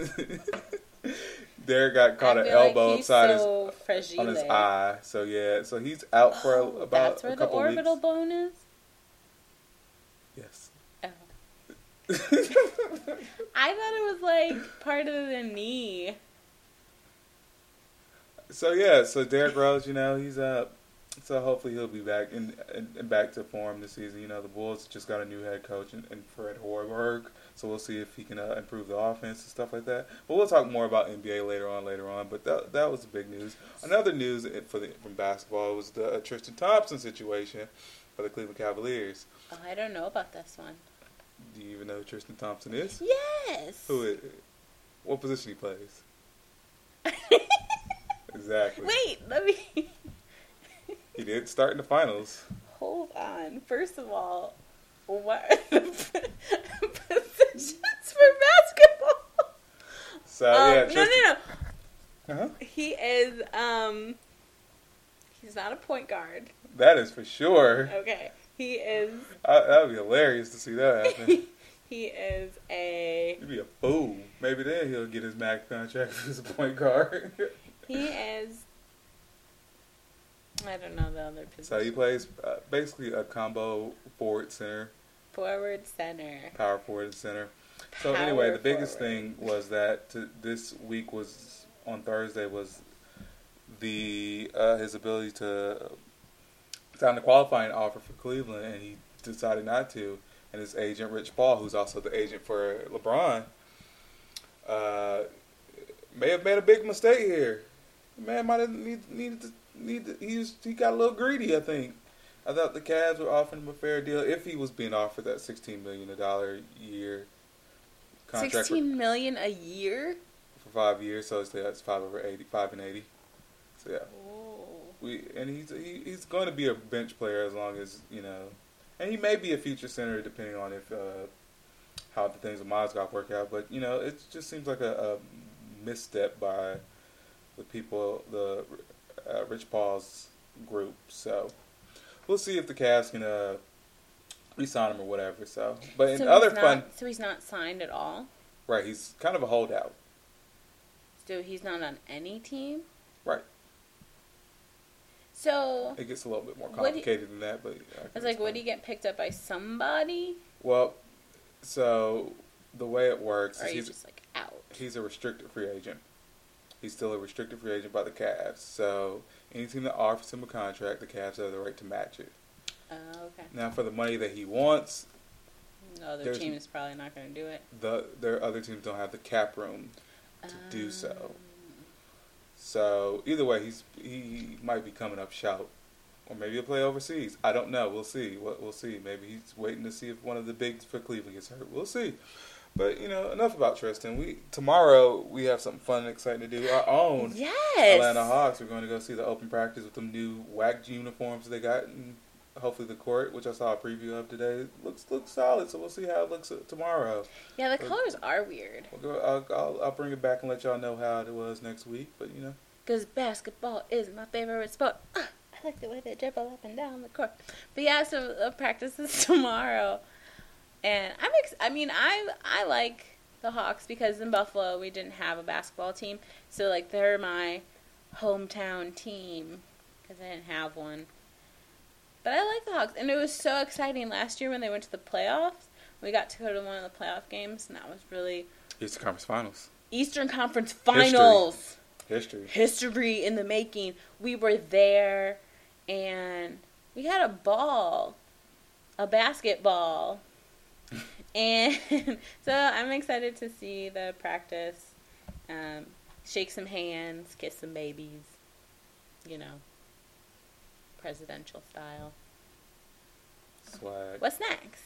A: Derek got caught
B: I
A: an
B: feel like
A: elbow
B: he's
A: upside
B: so
A: on his
B: fragile.
A: eye. So, yeah. So he's out for about
B: That's where
A: a
B: the
A: couple
B: orbital
A: weeks.
B: bone is?
A: Yes.
B: Oh. I thought it was like part of the knee.
A: So yeah, so Derrick Rose, he's up. So hopefully he'll be back and back to form this season. The Bulls just got a new head coach in Fred Hoiberg, so we'll see if he can improve the offense and stuff like that. But we'll talk more about NBA later on. But that was the big news. Another news from basketball was the Tristan Thompson situation for the Cleveland Cavaliers.
B: Oh, I don't know about this one.
A: Do you even know who Tristan Thompson is?
B: Yes.
A: Who is? What position he plays? Exactly.
B: Wait, let me
A: He did start in the finals.
B: hold on. First of all, what are the positions for basketball?
A: So yeah,
B: No.
A: Uh-huh.
B: He is he's not a point guard.
A: That is for sure.
B: Okay. He is
A: That would be hilarious to see that happen.
B: he is a
A: He'd be a fool. Maybe then he'll get his max contract as a point guard.
B: he is I don't know the other position.
A: So he plays basically a combo forward center,
B: Forward center.
A: power forward and center. So
B: Power
A: anyway, the biggest
B: forward.
A: thing was that this week was on Thursday was his ability to sign a qualifying offer for Cleveland, and he decided not to. And his agent Rich Paul, who's also the agent for LeBron, may have made a big mistake here. The man might have needed to. He got a little greedy, I think. I thought the Cavs were offering him a fair deal if he was being offered that $16 million a year contract
B: $16 million a year?
A: for 5 years. So that's 5 and 80. So yeah,
B: Oh.
A: he's going to be a bench player as long as and he may be a future center depending on if how the things with Mozgov work out. But it just seems like a misstep by the people, the Rich Paul's group. So we'll see if the Cavs can re-sign him or whatever. So, but in other fun,
B: So he's not signed at all?
A: right? He's kind of a holdout,
B: So he's not on any team?
A: right?
B: So,
A: It gets a little bit more
B: Would he-
A: complicated than that, but
B: I was like, would he get picked up by somebody?
A: Well, so the way it works
B: Or are
A: is
B: you just like out?
A: he's a restricted free agent. He's still a restricted free agent by the Cavs. So any team that offers him a contract, the Cavs have the right to match it.
B: Oh, okay.
A: Now, for the money that he wants,
B: The other team is probably not going to do it.
A: Their other teams don't have the cap room to do so. So either way, he might be coming up shout, or maybe he'll play overseas. I don't know. We'll see. We'll see. Maybe he's waiting to see if one of the bigs for Cleveland gets hurt. We'll see. But enough about Tristan. Tomorrow we have something fun and exciting to do. Our own Atlanta Hawks. We're going to go see the open practice with them new WAC uniforms they got, and hopefully the court, which I saw a preview of today, looks solid. So we'll see how it looks tomorrow.
B: Yeah, the colors are weird.
A: I'll bring it back and let y'all know how it was next week. But
B: because basketball is my favorite sport. I like the way they dribble up and down the court. But yeah, so practice is tomorrow. And I like the Hawks because in Buffalo we didn't have a basketball team. So, like, they're my hometown team because I didn't have one. But I like the Hawks. And it was so exciting last year when they went to the playoffs. We got to go to one of the playoff games, and that was really...
A: Eastern Conference Finals.
B: Eastern Conference Finals.
A: History
B: in the making. We were there, and we had a ball. A basketball. And so I'm excited to see the practice, shake some hands, kiss some babies, presidential style.
A: Swag.
B: What's next?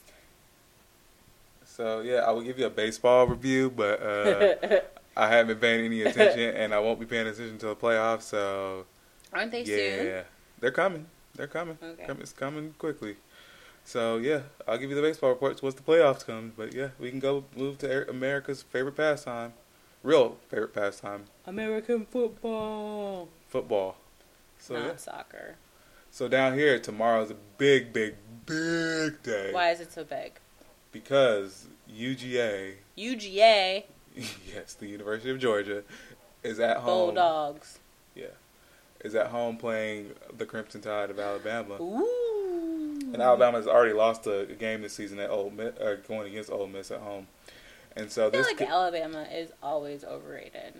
A: So, yeah, I will give you a baseball review, but I haven't been paying any attention, and I won't be paying attention until the playoffs, so...
B: Aren't they soon?
A: Yeah, they're coming. Okay. It's coming quickly. So, yeah, I'll give you the baseball reports once the playoffs come. But, yeah, we can move to America's favorite pastime. Real favorite pastime.
B: American football.
A: Football. So,
B: Not soccer.
A: So, down here, tomorrow's a big, big, big day.
B: Why is it so big?
A: Because UGA.
B: UGA?
A: Yes, the University of Georgia is at home.
B: Bulldogs.
A: Yeah. Is at home playing the Crimson Tide of Alabama.
B: Ooh.
A: And Alabama's already lost a game this season at going against Ole Miss at home. And so
B: I feel like Alabama is always overrated.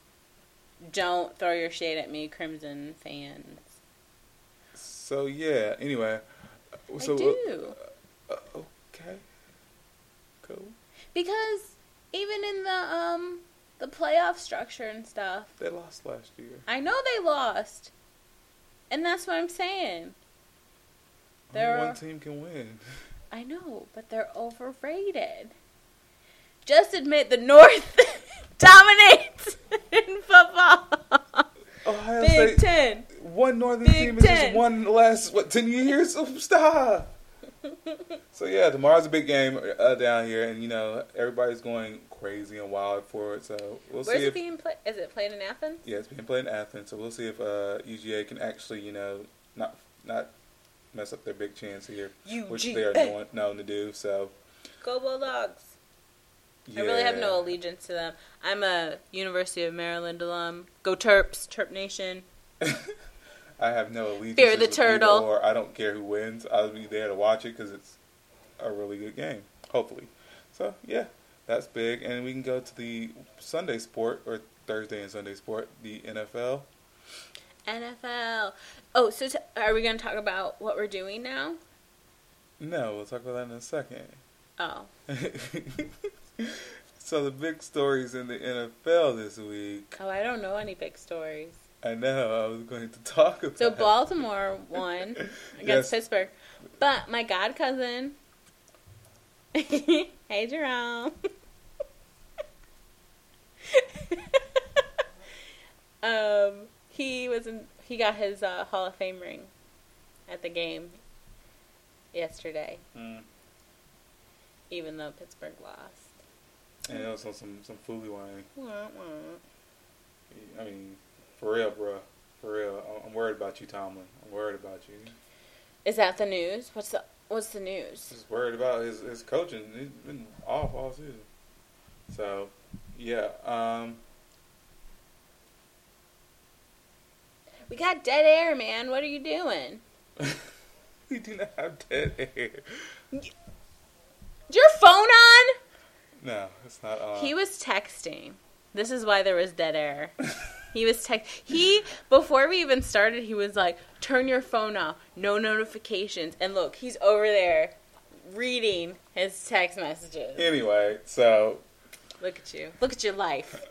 B: Don't throw your shade at me, Crimson fans.
A: So, yeah, anyway.
B: I do.
A: Okay. Cool.
B: Because even in the playoff structure and stuff.
A: They lost last year.
B: I know they lost. And that's what I'm saying.
A: Only one team can win.
B: I know, but they're overrated. Just admit the North dominates in football.
A: Ohio
B: Big
A: State,
B: Ten.
A: One Northern
B: Big
A: team has
B: Ten.
A: just won the last, 10 years? Oh, stop. So, yeah, tomorrow's a big game down here, and, everybody's going crazy and wild for it. So, we'll see.
B: Where's it being played? Is it played in Athens?
A: Yeah, it's being played in Athens. So, we'll see if UGA can actually, not mess up their big chance here, which they are known to do. So,
B: go Bulldogs.
A: Yeah.
B: I really have no allegiance to them. I'm a University of Maryland alum. Go Terps, Terp Nation.
A: I have no allegiance.
B: Fear the turtle.
A: Or I don't care who wins. I'll be there to watch it because it's a really good game, hopefully. So, yeah, that's big. And we can go to the Sunday sport, or Thursday and Sunday sport, the NFL.
B: NFL. Oh, so are we going to talk about what we're doing now?
A: No, we'll talk about that in a second.
B: Oh.
A: So the big stories in the NFL this week.
B: Oh, I don't know any big stories.
A: I know, I was going to talk about.
B: So Baltimore won against Pittsburgh. But my god cousin, hey Jerome, he got his Hall of Fame ring at the game yesterday. Even though Pittsburgh lost.
A: And also some fooly wine. I mean, for real, bro. For real. I'm worried about you, Tomlin. I'm worried about you.
B: Is that the news? What's the news?
A: Just worried about his coaching. He's been off all season. So, yeah.
B: We got dead air, man. What are you doing?
A: We do not have dead air.
B: Is your phone on?
A: No, it's not on.
B: He was texting. This is why there was dead air. He was before we even started, he was like, turn your phone off, no notifications. And look, he's over there reading his text messages.
A: Anyway, so.
B: Look at you. Look at your life.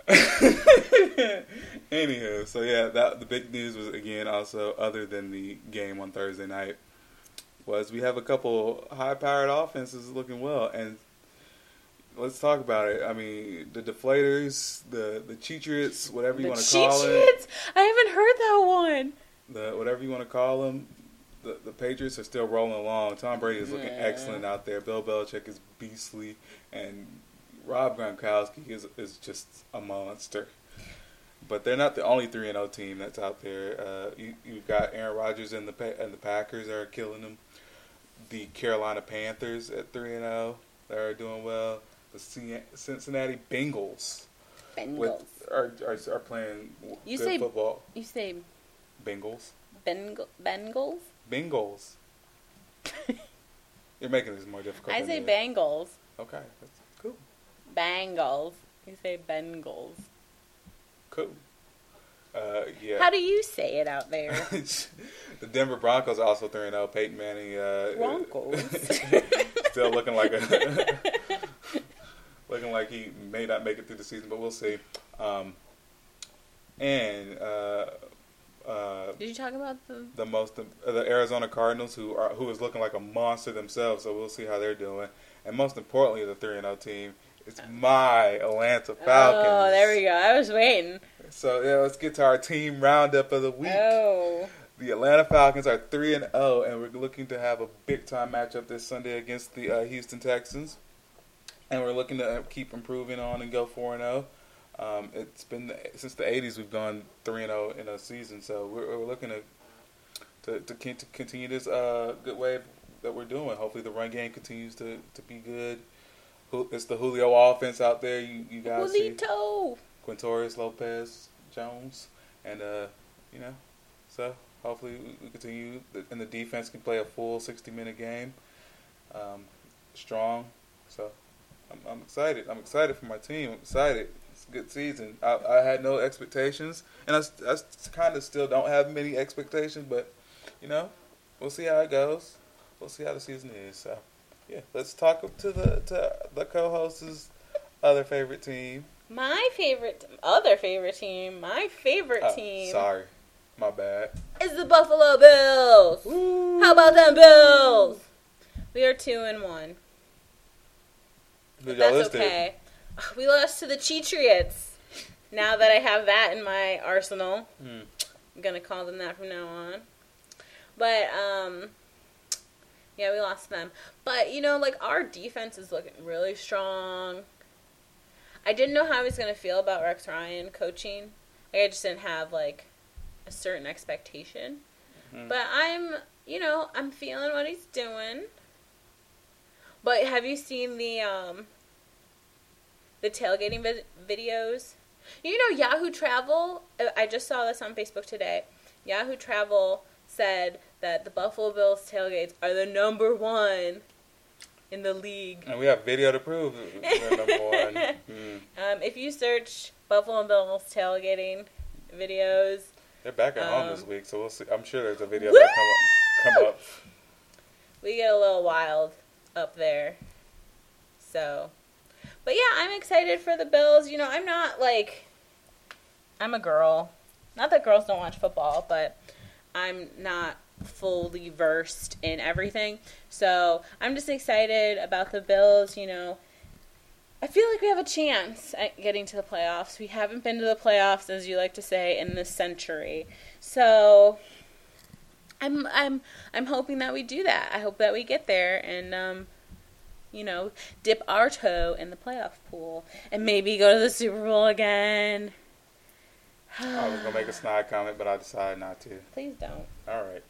A: Anywho, so yeah, the big news was, again, also, other than the game on Thursday night, was we have a couple high-powered offenses looking well. And let's talk about it. I mean, the deflators, the Cheatriots, whatever you want to call it.
B: I haven't heard that one.
A: Whatever you want to call them, the Patriots are still rolling along. Tom Brady is looking excellent out there. Bill Belichick is beastly, and Rob Gronkowski is just a monster. But they're not the only 3-0 team that's out there. You've got Aaron Rodgers and the Packers are killing them. The Carolina Panthers at 3-0, they are doing well. The Cincinnati Bengals are playing good football.
B: You say
A: Bengals?
B: Bengals?
A: Bengals. You're making this more difficult.
B: I say Bengals.
A: Okay, that's cool.
B: Bengals. You say Bengals.
A: Cool. Yeah.
B: How do you say it out there?
A: The Denver Broncos are also 3-0. Peyton Manning.
B: Broncos.
A: Still looking like he may not make it through the season, but we'll see. Did
B: you talk about
A: the Arizona Cardinals, who is looking like a monster themselves? So we'll see how they're doing. And most importantly, the 3-0 team. It's my Atlanta Falcons.
B: Oh, there we go. I was waiting.
A: So, yeah, let's get to our team roundup of the week.
B: Oh.
A: The Atlanta Falcons are 3-0, and we're looking to have a big-time matchup this Sunday against the Houston Texans. And we're looking to keep improving on and go 4-0. It's been since the 80s we've gone 3-0 in a season, so we're looking to continue this good wave that we're doing. Hopefully the run game continues to be good. It's the Julio offense out there. You guys see Quintorius Lopez-Jones, and so hopefully we continue, and the defense can play a full 60-minute game, strong. So I'm excited. I'm excited for my team. I'm excited. It's a good season. I had no expectations, and I kind of still don't have many expectations, but we'll see how it goes. We'll see how the season is. So. Yeah, let's talk to the co-host's other favorite team.
B: My favorite team.
A: Sorry, my bad.
B: Is the Buffalo Bills. Woo. How about them Bills? We are 2-1. That's okay. We lost to the Cheatriots. Now that I have that in my arsenal, I'm gonna call them that from now on. But yeah, we lost them. But, our defense is looking really strong. I didn't know how I was going to feel about Rex Ryan coaching. I just didn't have, a certain expectation. Mm-hmm. But I'm feeling what he's doing. But have you seen the tailgating videos? Yahoo Travel, I just saw this on Facebook today. Yahoo Travel said that the Buffalo Bills tailgates are the number one in the league.
A: And we have video to prove we're number one.
B: If you search Buffalo Bills tailgating videos.
A: They're back at home this week, so we'll see. I'm sure there's a video that come up.
B: We get a little wild up there. So. But yeah, I'm excited for the Bills. I'm not I'm a girl. Not that girls don't watch football, but I'm not fully versed in everything. So I'm just excited about the Bills. I feel like we have a chance at getting to the playoffs. We haven't been to the playoffs, as you like to say, in this century. So I'm hoping that we do that. I hope that we get there and dip our toe in the playoff pool and maybe go to the Super Bowl again.
A: I was going to make a snide comment, but I decided not to.
B: Please don't.
A: All right.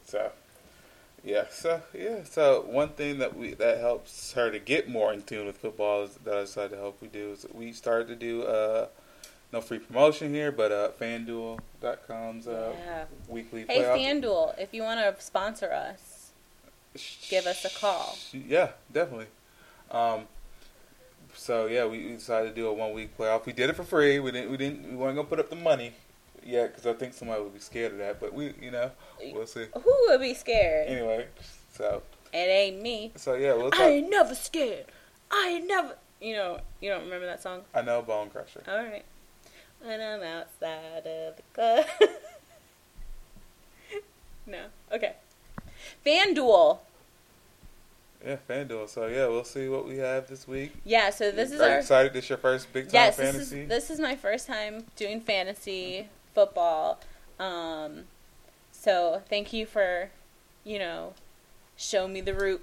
A: So one thing that helps her to get more in tune with football is that I decided to help we do is we started to do no free promotion here, but FanDuel.com's weekly playoff.
B: Hey, FanDuel, if you want to sponsor us, give us a call.
A: Yeah, definitely. So yeah, we decided to do a 1 week playoff. We did it for free. We weren't gonna put up the money. yet because I think somebody would be scared of that. But we'll see.
B: Who would be scared?
A: Anyway, so
B: it ain't me.
A: So yeah, we'll talk.
B: I ain't never scared. I ain't never. You don't remember that song?
A: I know Bone Crusher.
B: All right. When I'm outside of the club. No. Okay. FanDuel.
A: Yeah, FanDuel. So yeah, we'll see what we have this week.
B: Yeah, so this is
A: Are you excited? This your first big time fantasy?
B: This is my first time doing fantasy football. So thank you for, show me the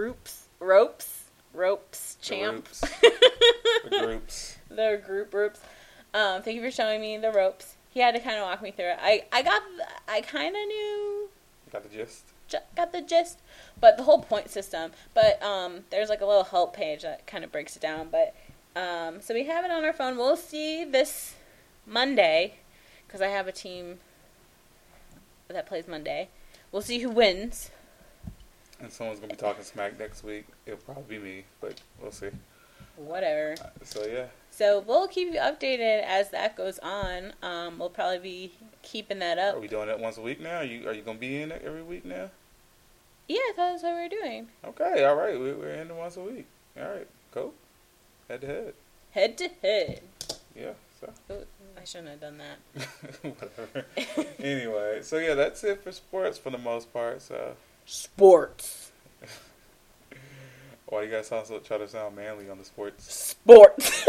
B: ropes, champ.
A: The groups.
B: The group ropes. Thank you for showing me the ropes. He had to kind of walk me through it. I kind of knew.
A: Got the gist.
B: Got the gist, but the whole point system. But there's like a little help page that kind of breaks it down. But so we have it on our phone. We'll see this Monday because I have a team that plays Monday. We'll see who wins.
A: And someone's gonna be talking smack next week. It'll probably be me, but we'll see.
B: Whatever.
A: So yeah.
B: So we'll keep you updated as that goes on. We'll probably be keeping that up.
A: Are we doing it once a week now? Are you gonna be in it every week now?
B: Yeah, I thought that's what we were doing.
A: Okay, all right. We're in it once a week. All right, cool. Head to head.
B: Head to head.
A: Yeah. So.
B: Ooh, I shouldn't have done that.
A: Whatever. Anyway, so yeah, that's it for sports for the most part. So.
B: Sports.
A: Why you guys try to sound manly on the sports?
B: Sports.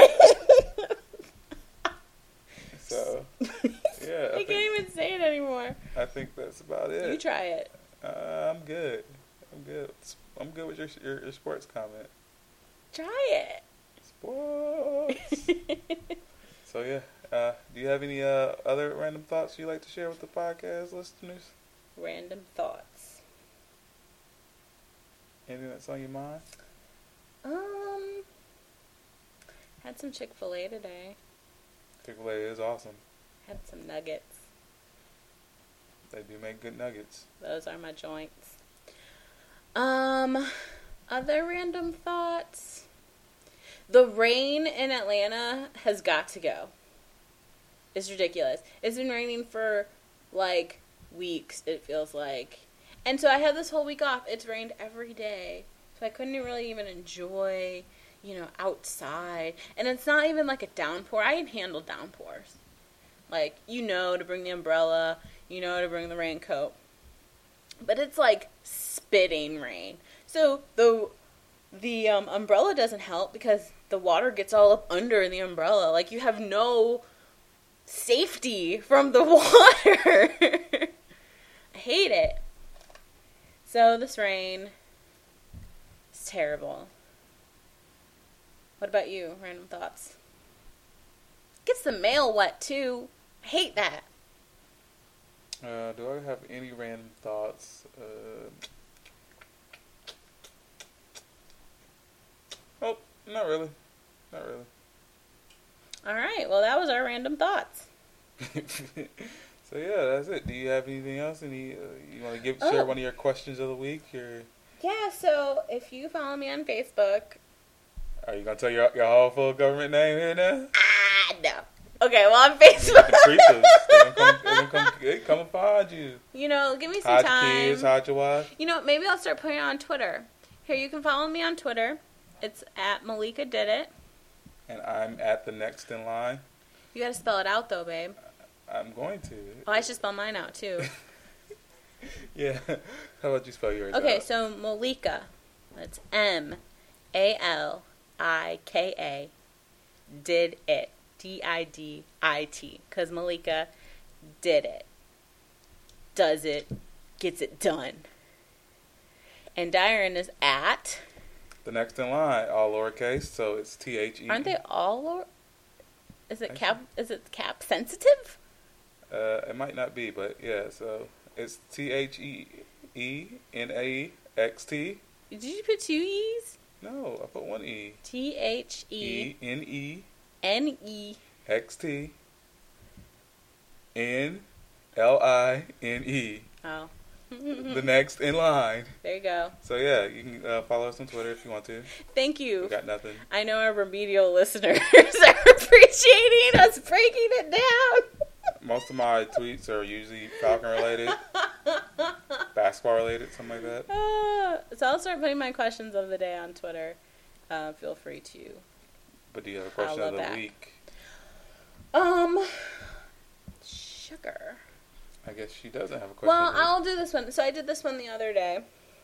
A: So, yeah.
B: I can't even say it anymore.
A: I think that's about it.
B: You try it.
A: I'm good. I'm good with your sports comment.
B: Try it.
A: Sports. So yeah. Do you have any other random thoughts you'd like to share with the podcast listeners?
B: Random thoughts.
A: Anything that's on your mind?
B: Had some Chick-fil-A today.
A: Chick-fil-A is awesome.
B: Had some nuggets.
A: They do make good nuggets.
B: Those are my joints. Other random thoughts. The rain in Atlanta has got to go. It's ridiculous. It's been raining for like weeks, it feels like. And so I had this whole week off. It's rained every day. So I couldn't really even enjoy, outside. And it's not even like a downpour. I can handle downpours. Like, to bring the umbrella, to bring the raincoat. But it's like spitting rain. So the umbrella doesn't help because the water gets all up under the umbrella. Like, you have no safety from the water. I hate it. So this rain is terrible. What about you? Random thoughts. Gets the mail wet too. I hate that.
A: Do I have any random thoughts? Oh, not really. Not really.
B: All right. Well, that was our random thoughts.
A: So yeah, that's it. Do you have anything else? You want to share one of your questions of the week? Or?
B: Yeah. So if you follow me on Facebook,
A: are you gonna tell your whole full government name here now?
B: No. Okay. Well, on Facebook,
A: they come and find you.
B: Give me some time.
A: Hide your kids, hide your wife.
B: Maybe I'll start putting it on Twitter. Here, you can follow me on Twitter. It's at Malika Did It. And
A: I'm at the next in line.
B: You gotta spell it out though, babe.
A: I'm going to.
B: Oh, I should spell mine out too.
A: Yeah. How about you spell yours out?
B: Okay, so Malika. That's Malika. Did it. Didit. Because Malika did it. Does it. Gets it done. And Diren is at
A: the next in line, all lowercase, so it's THE.
B: Aren't they all lower? Is it cap sensitive?
A: It might not be, but yeah, so it's THEENAXT.
B: Did you put two E's?
A: No, I put one E.
B: THENEXT
A: NEXTNLINE.
B: Oh.
A: The next in line.
B: There you go.
A: So yeah, you can follow us on Twitter if you want to.
B: Thank you.
A: We got nothing. I
B: know our remedial listeners are appreciating us breaking it down.
A: Most of my tweets are usually Falcon related, basketball related, something like that.
B: So I'll start putting my questions of the day on Twitter. Feel free to.
A: But do you have a question of the week?
B: Sugar.
A: I guess she doesn't have a question.
B: Well, I'll do this one. So I did this one the other day.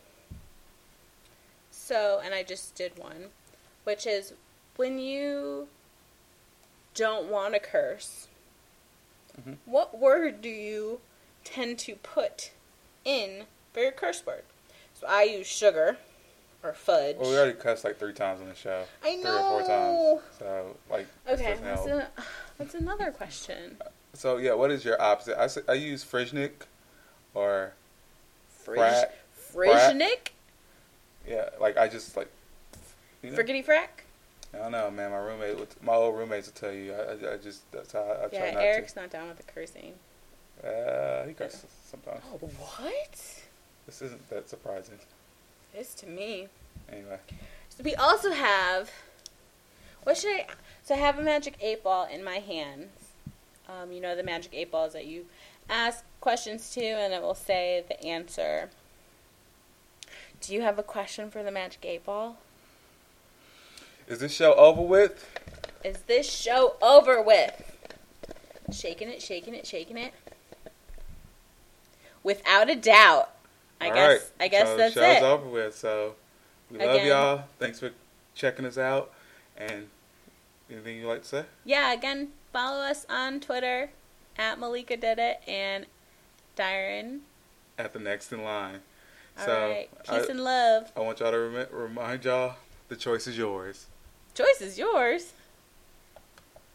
B: So, and I just did one, which is when you don't want to curse, what word do you tend to put in for your curse word? So I use sugar or fudge.
A: Well, we already cussed like 3 times on the show.
B: I know.
A: 3 or 4 times. So, like,
B: okay, what's another question?
A: So, yeah, what is your opposite? I use Frishnik or Frat.
B: Frishnik?
A: Yeah, like, I just, like, you know?
B: Friggity frack?
A: I don't know, man. My old roommates will tell you. I just, that's how I try not
B: Eric's not down with the cursing.
A: He curses sometimes.
B: Oh, what?
A: This isn't that surprising.
B: It is to me.
A: Anyway.
B: So we also have, so I have a magic 8-ball in my hands. You know the magic 8 balls that you ask questions to and it will say the answer. Do you have a question for the magic 8-ball?
A: Is this show over with?
B: Is this show over with? Shaking it, shaking it, shaking it. Without a doubt. I guess
A: so
B: that's
A: the show's
B: it.
A: over with. So we love y'all. Thanks for checking us out. And anything you'd like to say?
B: Yeah, again, follow us on Twitter at Malika Did It and Dyron
A: at the next in line.
B: All right. Peace and love.
A: I want y'all to remind y'all the choice is yours.
B: Choice is yours?